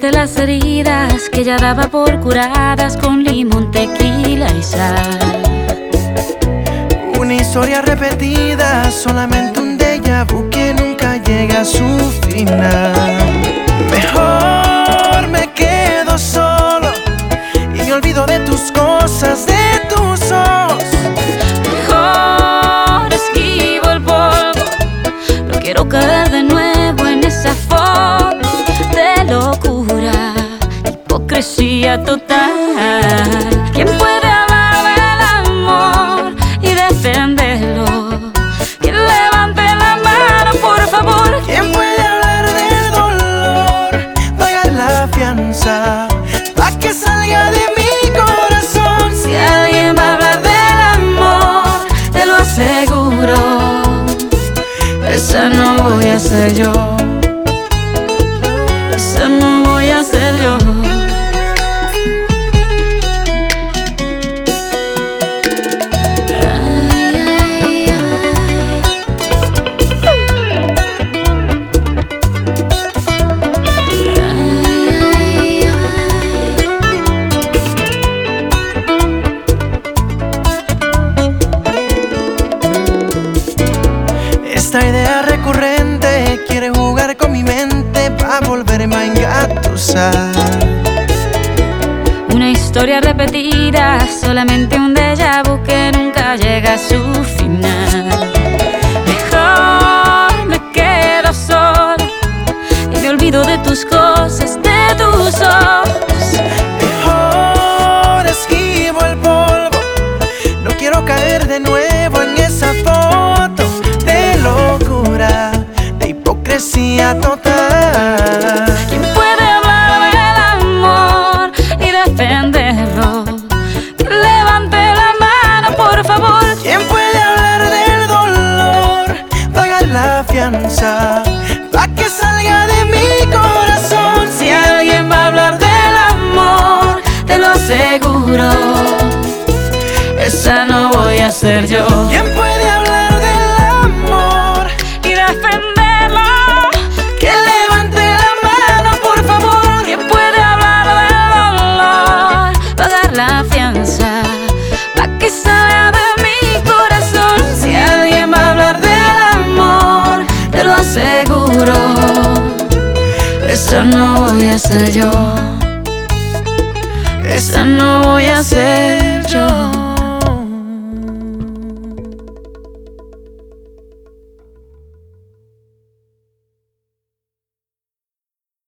de las heridas que ya daba por curadas con limón, tequila y sal. Una historia repetida, solamente un déjà vu que nunca llega a su final. Mejor me quedo solo y me olvido de tus cosas, de tus ojos. Mejor esquivo el polvo, no quiero caer de nuevo en esa foto de locura, hipocresía total. ¿Quién puede hablar del amor y defenderlo? ¿Quién levante la mano, por favor? ¿Quién puede hablar del dolor? Pagar la fianza pa' que salga de mi corazón. Si alguien va a hablar del amor, te lo aseguro, esa no voy a ser yo. Esa no voy a ser yo. Esta idea recurrente quiere jugar con mi mente pa' volverme a engatusar. Una historia repetida, solamente un déjà vu que nunca llega a su final. Mejor me quedo sola y me olvido de tus cosas, de tus ojos. Mejor esquivo el polvo, no quiero caer de nuevo en esa foto de locura, de hipocresía total. ¿Quién puede hablar del amor y defenderlo? Que levante la mano, por favor. ¿Quién puede hablar del dolor? Pagar la fianza pa' que salga de mi corazón. Si alguien va a hablar del amor, te lo aseguro, esa no voy a ser yo. ¿Quién puede hablar del amor Y defenderlo, que levante la mano, por favor? ¿quién puede hablar del dolor? Pagar la fianza pa' que salga de mi corazón. Si alguien va a hablar del amor, te lo aseguro, esa no voy a ser yo. Esa no voy a ser yo.